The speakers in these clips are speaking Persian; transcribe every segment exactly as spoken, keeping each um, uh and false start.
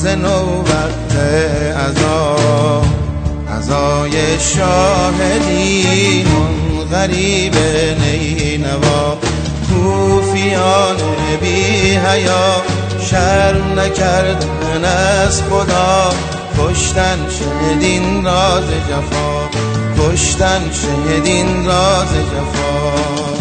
روز نو وقت عزا، عزای شاهدین غریب نینوا. کوفیان بی حیا شرم نکردن از خدا، کشتن شهدین راز جفا، کشتن شهدین راز جفا.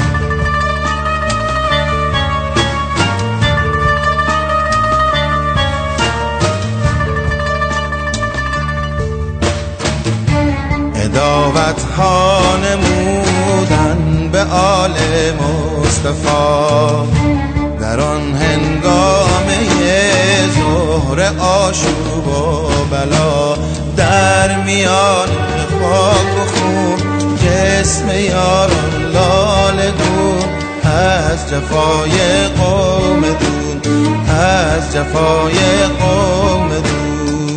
عداوت ها نمودن به آل مصطفی، در آن هنگامه ظهر آشوب و بلا. در میان خاک و خون جسم یاران لاله دون، از جفای قوم دون، از جفای قوم دون.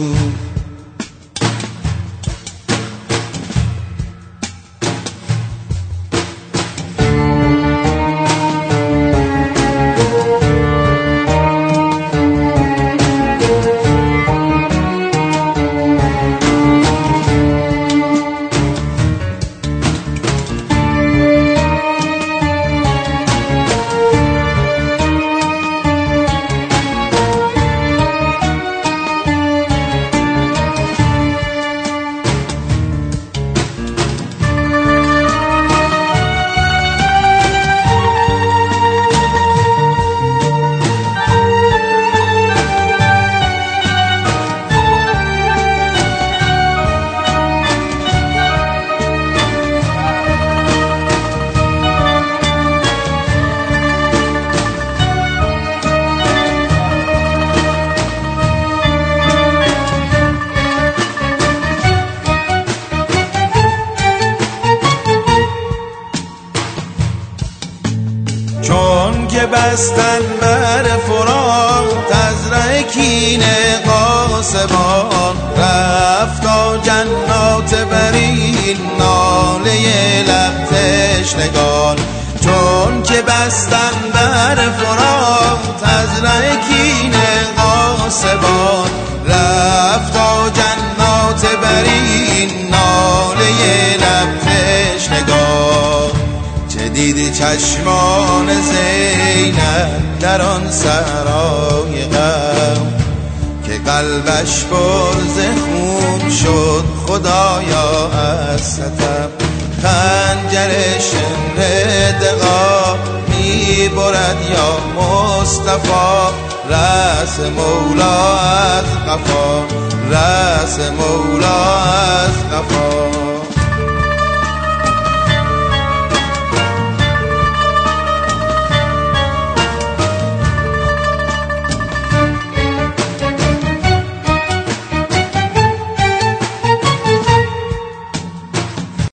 چون که بستن بر فرات از ره کین قاسمان، رفت تا جنات برین ناله لب تشنگان. چون که بستن بر فرات از ره کین قاسمان، رفت تا جنات برین ناله لب تشنگان. دید چشمان زینب در آن صحرای غم، که قلبش پر ز خون شد خدایا از ستم. خنجر شمر دغا می برد یا مصطفی، رأس مولا از قفا، رأس مولا از قفا.